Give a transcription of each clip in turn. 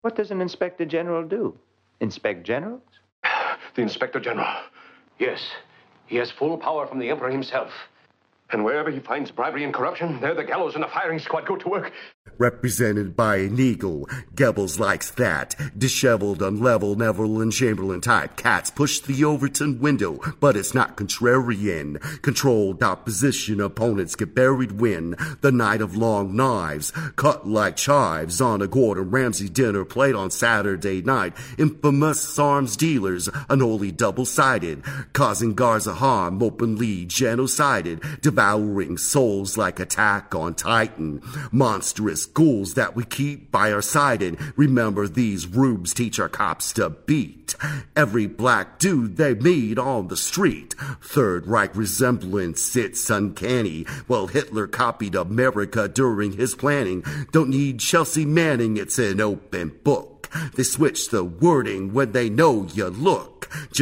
What does an inspector general do? Inspect generals? The inspector general. Yes. He has full power from the emperor himself. And wherever he finds bribery and corruption, there the gallows and the firing squad go to work. Represented by an eagle, Goebbels likes that. Disheveled, unlevel, Neville and Chamberlain type cats push the Overton window, but it's not contrarian. Controlled opposition, opponents get buried when the night of long knives, cut like chives on a Gordon Ramsay dinner plate on Saturday night. Infamous arms dealers, unholy double-sided, causing Garza harm, openly genocided, devouring souls like Attack on Titan. Monstrous ghouls that we keep by our side, and remember these rubes teach our cops to beat every black dude they meet on the street. Third Reich resemblance, it's uncanny. Well, Hitler copied America during his planning. Don't need Chelsea Manning, it's an open book. They switch the wording when they know you look.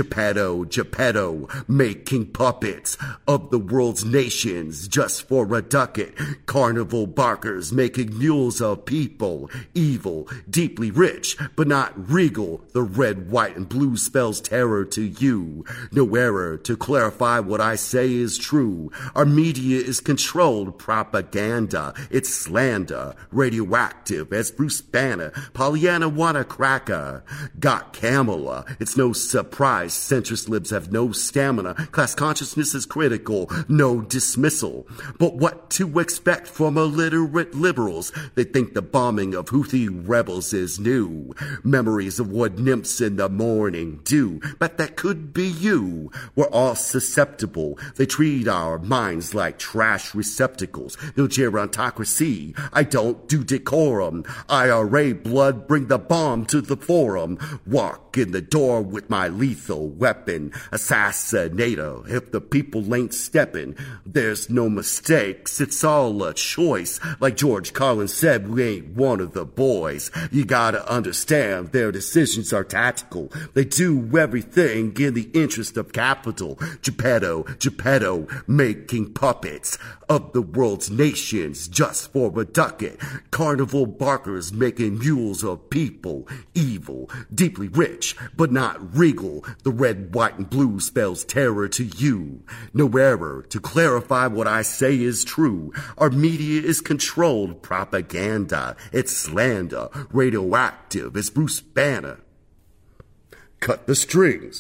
Geppetto, making puppets of the world's nations just for a ducat. Carnival barkers making mules of people. Evil, deeply rich, but not regal. The red, white, and blue spells terror to you. No error to clarify what I say is true. Our media is controlled propaganda. It's slander, radioactive as Bruce Banner. Pollyanna want a cracker. Got Kamala. It's no surprise. Centrist libs have no stamina. Class consciousness is critical. No dismissal. But what to expect from illiterate liberals? They think the bombing of Houthi rebels is new. Memories of what nymphs in the morning do. But that could be you. We're all susceptible. They treat our minds like trash receptacles. No gerontocracy. I don't do decorum. IRA blood, bring the bomb to the forum. Walk in the door with my lethal weapon. Assassinator. If the people ain't stepping, there's no mistakes. It's all a choice. Like George Carlin said, we ain't one of the boys. You gotta understand their decisions are tactical. They do everything in the interest of capital. Geppetto, making puppets of the world's nations just for a ducat. Carnival barkers making mules of people. Evil, deeply rich, but not regal. The red, white, and blue spells terror to you. No error to clarify what I say is true. Our media is controlled propaganda. It's slander, radioactive as Bruce Banner. Cut the strings.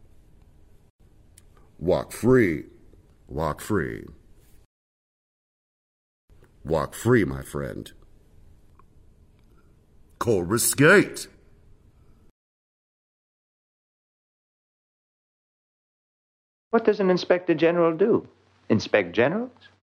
Walk free. Walk free. Walk free, my friend. Coruscate. What does an inspector general do? Inspect generals?